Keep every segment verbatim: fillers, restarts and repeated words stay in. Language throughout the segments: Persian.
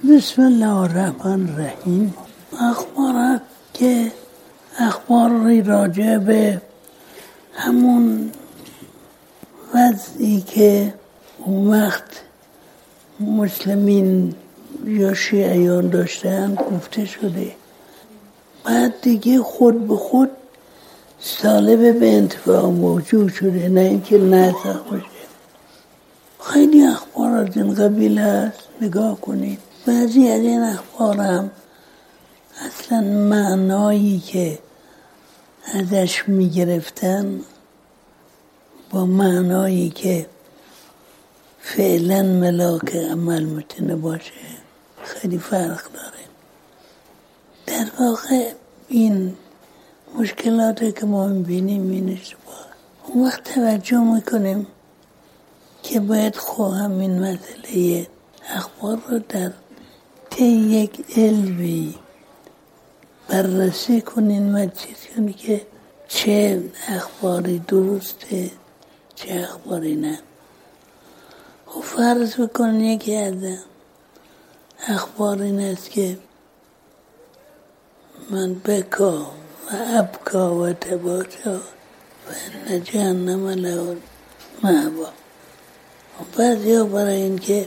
بسم الله الرحمن الرحیم. اخبارات که اخباری راجع به همون وضعی که اون وقت مسلمین یا شیعیان داشتن گفته شده، بعد دیگه خود به خود سالب به انتفاع موجود شده، نه اینکه نسخ باشه. خیلی اخبار از این قبیل هست، نگاه کنید. بعضی از این اخبار هم اصلا معنایی که ازش میگرفتن با معنایی که فعلا ملاک عمل میتونه باشه خیلی فرق داره. در واقع این مشکلاتی که ما میبینیم این اشتباه. اون وقت توجه میکنیم که باید خود همین مسئله اخبار رو در طی یک علمی بررسی کنین و چیز کنین که چه اخباری درسته چه اخباری نه. و فرض بکنین یکی از اخبار این است که من بکا و ابکا و تباجا و ان جهنم له مأوا. و بعضی ها برای این که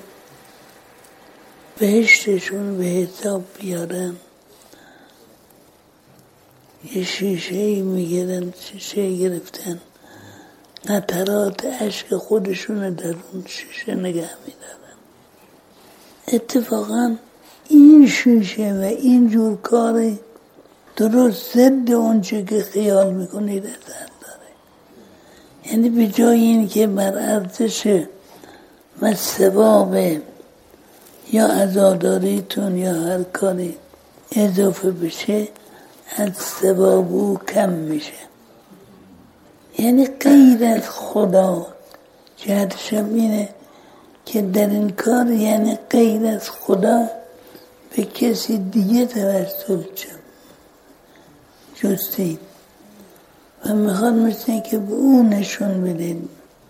بهشتشون به حساب بیارن یه شیشه ای میگیرن، شیشه گرفتن، قطرات عشق خودشون در اون شیشه نگه میدارن. اتفاقا این شیشه و این جور کاری درست ضد اونچه که خیال میکنید اثر داره. یعنی به جای این که بر ارزش و ثواب یا عزاداریتون یا هر کاری اضافه بشه، از ثواب او کم میشه. یعنی غیر از خدا جهتش هم اینه که در این کار یعنی غیر از خدا به کسی دیگه توسل جستید و میخواد مثل که به اون نشون بدید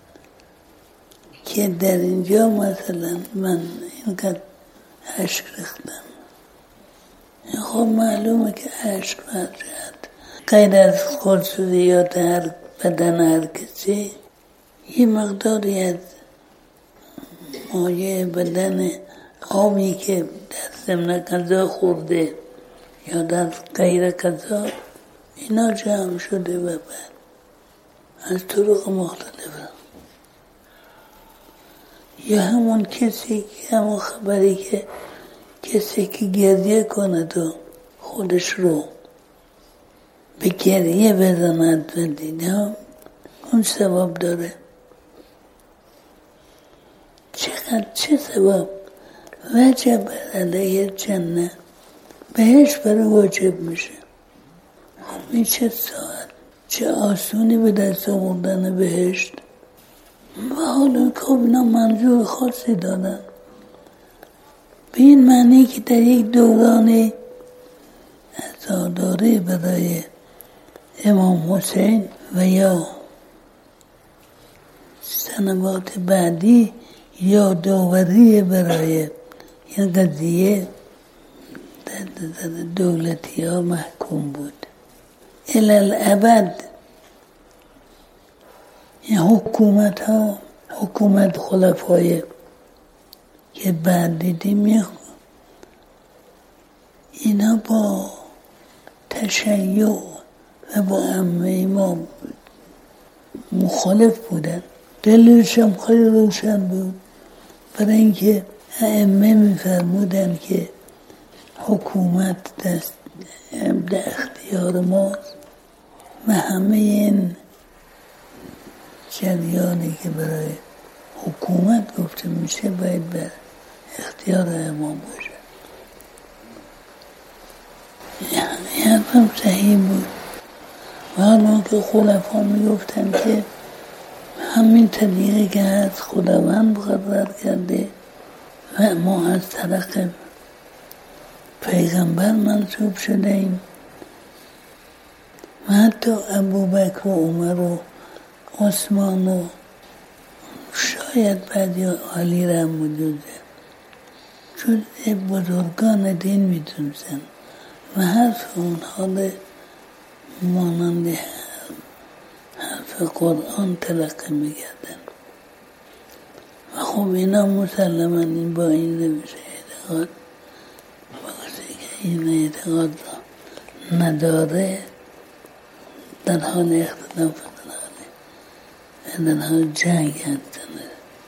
که در اینجا مثلا من اینقدر عشق ریختم. خب معلومه که عشق فرجد غیر از خودسوزیات هر بدن هر کسی یه مقداری از مایه بدن آبی که در ضمن غذا خورده یا در غیر غذا اینا جمع شده و بعد از طرق مختلفه. یا همون کسی که همون خبری که کسی که گریه کند و خودش رو به گریه بزند و دیده اون ثواب داره. چقدر چه ثواب وجب علیه جنه بهش برای واجب میشه. خب این چه ساعت چه آسونی به دست آوردن بهشت. و حالا خب اینا منظور خاصی دارن به این معنی که در یک دوران عزاداری برای امام حسین و یا سنوات بعدی یا داوری برای این قضیه در دولتی ها محکوم بود الالعبد. این حکومت ها حکومت خلفای که بعد دیدیم اینا با تشیع و با عمه ما مخالف بودن. دلش هم خیلی روشن بود برای اینکه ائمه میفرمودن که حکومت دست در اختیار ماست و همه این جریانی که برای حکومت گفته میشه باید به اختیار امام باشه. یعنی حرفم صحیح بود. و حالا که خلفا میگفتن که همین طریقی که هست خداوند مقرر کرده و ما از طرق پیغمبر منصوب شده ایم و حتی ابوبکر و عمر و عثمان و شاید بعدی علی را موجوده وجود بزرگان دین میدونستن و حرف اونها مانند حرف قرآن تلقی میکردن و خب اینا مسلما این با این روش اعتقاد وقتی که این اعتقاد را نداره در حال اختلاف در حال در حال جنگ هستند.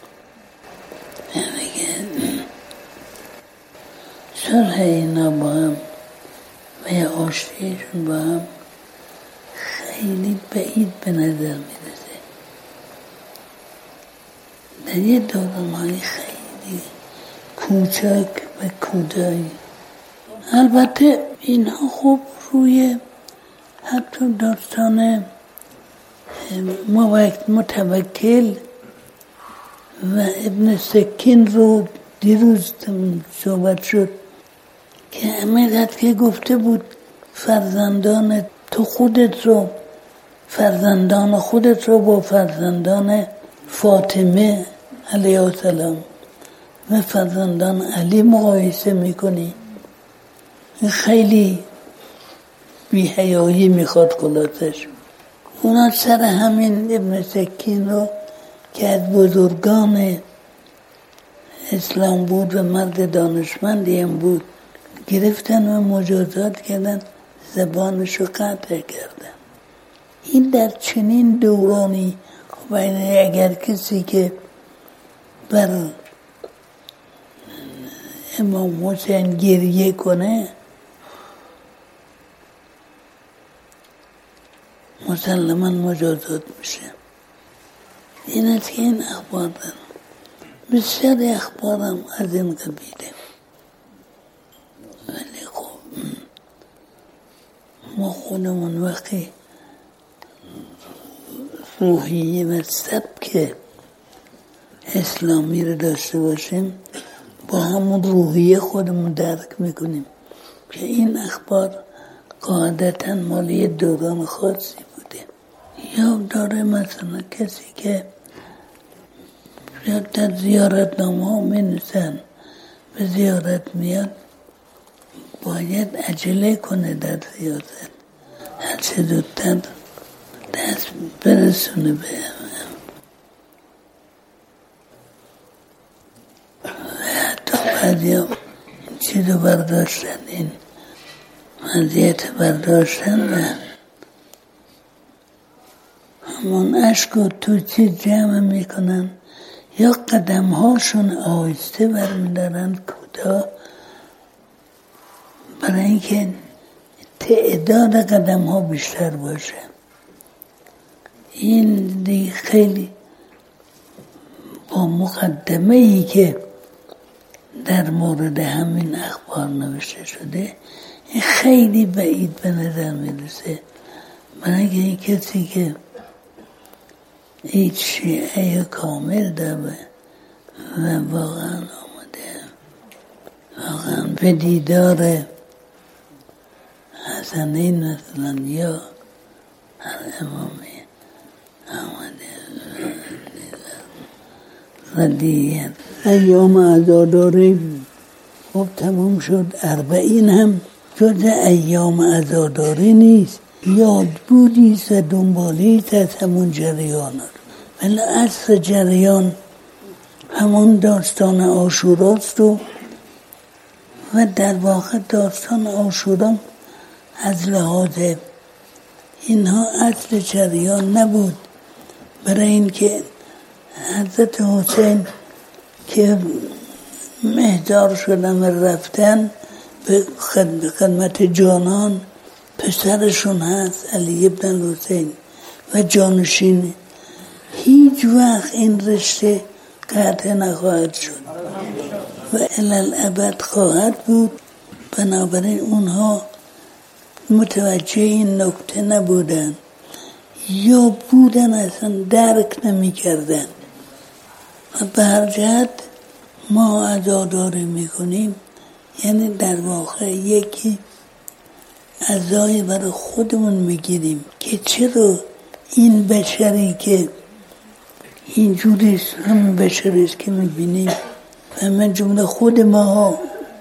یعنی که صلح اینا با هم و یا آشتیشون با هم خیلی بعید به نظر میرسه. در یه دوران‌های خیلی کوچک و کوتاهی. البته اینها خوب روی حتی داستان متوکل و ابن سکین رو دیروز صحبت شد که امیدت که گفته بود فرزندان تو خودت رو فرزندان خودت رو با فرزندان فاطمه علیه السلام و فرزندان علی مقایسه میکنی. خیلی بی‌حیایی میخواد خلاصش. اونا سر همین ابن سکین رو که از بزرگان اسلام بود و مرد دانشمندی هم بود گرفتن و مجازات کردن، زبانش رو قطع کردن. این در چنین دورانی خب اگر کسی که بر امام حسین گریه کنه مسلما مجازات میشه. این است که این اخبار دارم. بسیار اخبارم از این قبیله. ولی خب ما خودمون وقتی روحیه و سبک اسلامی رو داشته باشیم با همون روحیه خودمون درک میکنیم که این اخبار قاعدتاً مالی دوران خاصی بوده. یا داره مثلا کسی که یا در زیارت نامه ها می نویسن به زیارت میاد باید عجله کنه در زیارت، هرچه زودتر دست برسونه به و حتی بعدی ها چیز رو برداشتن، این وضعیت برداشتن و همون عشق و تو چیز جمع میکنن یا قدم هاشون آهسته برمیدارن کوتاه برای اینکه تعداد قدم ها بیشتر باشه. این دیگه خیلی با مقدمه ای که در مورد همین اخبار نوشته شده این خیلی بعید به نظر میرسه. برای این کسی که هیچ شیعه کامل داره و واقعا آمده واقعا به دیدار حسنین مثلا یا هر امامی آمده و دیگر ایام عزاداری خب تمام شد. اربعین هم جز ایام عزاداری نیست، یاد بودیست و دنبالیست از همون جریان هست. ولی اصل جریان همون داستان عاشوراست و و در واقع داستان عاشورا از لحاظ اینها اصل جریان نبود. برای اینکه حضرت حسین که مهدار شدن و رفتن به خدمت جانان پسرشون هست علی ابن حسین و جانشین، هیچ وقت این رشته قطع نخواهد شد و الالعبد خواهد بود. بنابراین اونها متوجه این نکته نبودن یا بودن اصلا درک نمی کردن و به هر جهت ما عزاداری می کنیم یعنی در واقع یکی عزای برای خودمون میگیریم که چرا این بشری که اینجوریست، همون بشریست که میبینیم و من جمله خود ما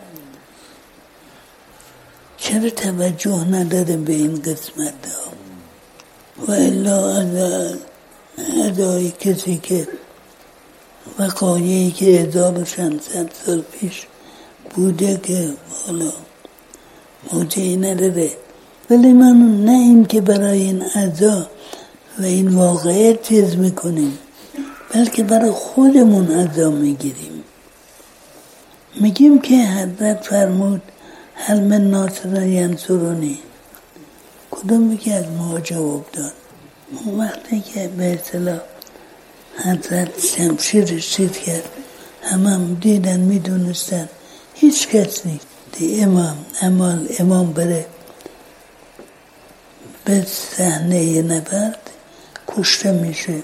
چرا توجه نداریم به این قسمت ها و الا ادای کسی که وقایعی که هزار و ششصد سال پیش بوده که حالا موجهی نداره، ولی من نه این که برای این اعضا و این واقعیت چیز میکنیم، بلکه برای خودمون اعضا میگیریم. میگیم که حضرت فرمود هل من ناصر ینصرونی، کدوم یکی از ما جواب داد؟ اون وقتی که به اصطلاح حضرت شمشیر رسید کرد، همه هم دیدن میدونستن هیچ کس نیست. دی امام امال امام بره به صحنه نبرد کشته میشه.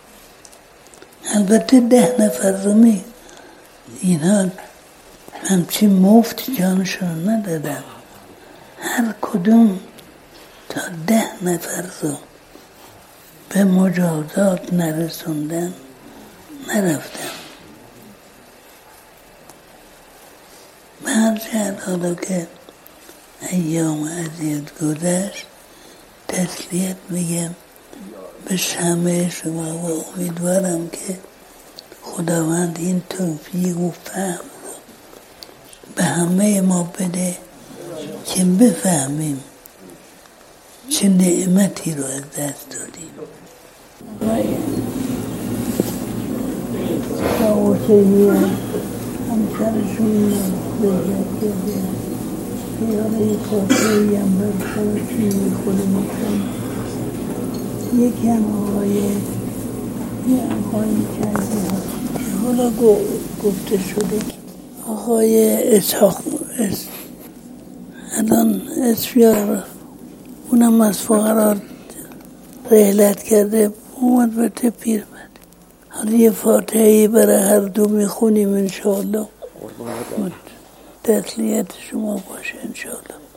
البته ده نفر رو می اینها همچین مفت جانشون ندادن، هر کدوم تا ده نفر رو به مجازات نرسوندن نرفتن. به هر جهت حالا که ایام عزیز گذشت تسلیت میگم به همه شما و امیدوارم که خداوند این توفیق و فهم رو به همه ما بده که بفهمیم چه نعمتی رو از دست دادیم. آوتهی همسرشون بگرد کرده خیاله خاطری هم برخوشی خود میکنم. یکی هم آقای یه آقای کردی ها حالا گفته شده آقای اسحاق الان اسفیار اونم از فقرات رحلت کرده اومد به پیرمرد. حالا یه فاتحه‌ای برای هر دو میخونیم انشاءالله تسلیت شما باشه انشاءالله.